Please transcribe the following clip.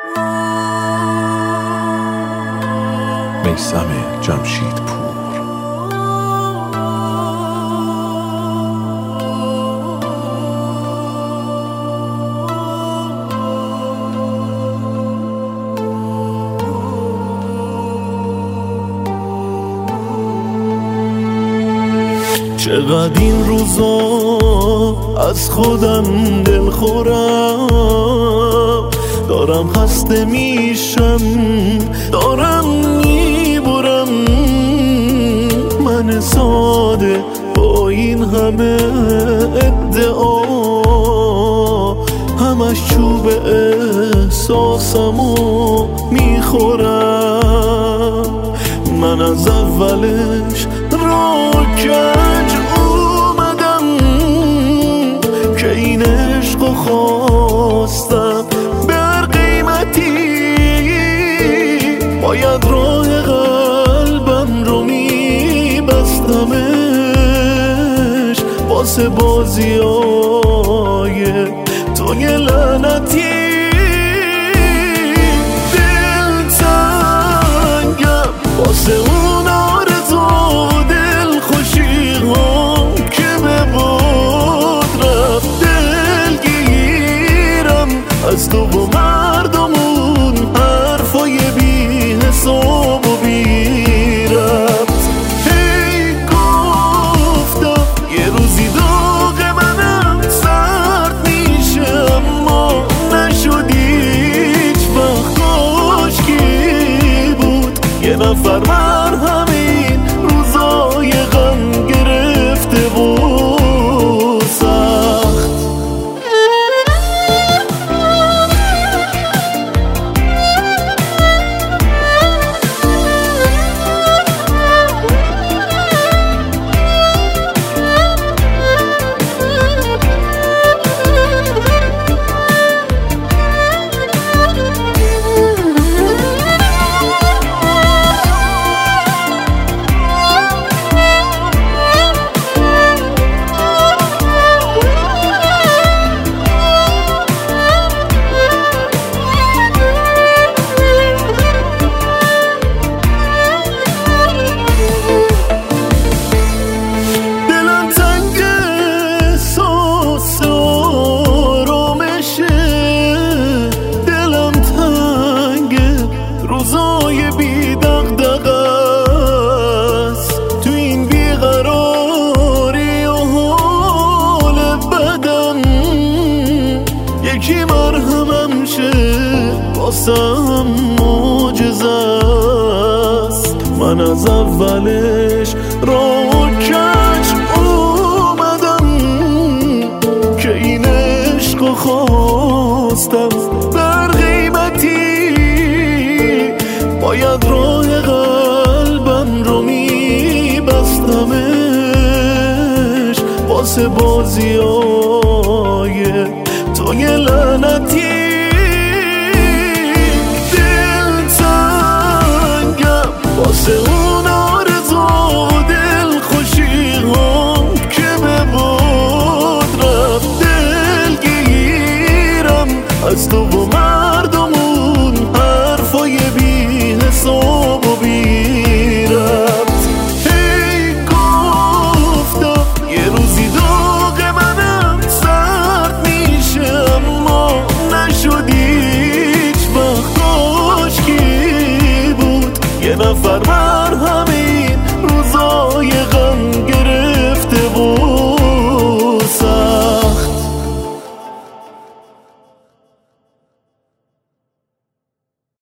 میثم جمشیدپور. چقدر این روزا از خودم دلخورم، دارم خسته میشم، دارم میبرم. من ساده با این همه ادعا، همش چوب احساسمو میخورم. من از اولش را کج اومدم که این عشقو خواستم به هر قیمتی. باید راه قلبم رو میبستمش واسه بازیای توی لعنتی. دلتنگم واسه اون آرزو دلخوشی ها که به باد رفت. دلگیرم از تو و مردمون حرفای بی حساب و بی ربط. هی گفتم یه روزی داغ منم سرد میشه، اما نشد هیچ وقت. کاشکی بود یه نفر من همین روزای غم گرفته و سخت. روزای بی دغدغه است تو این بیقراری و حال بدم. یکی مرهمم شه واسم معجزه است. من از اولش را کج اومدم که این عشقو خواستم به هر قیمتی. باید راه قلبم رو میبستمش واسه بازیای توی لعنتی.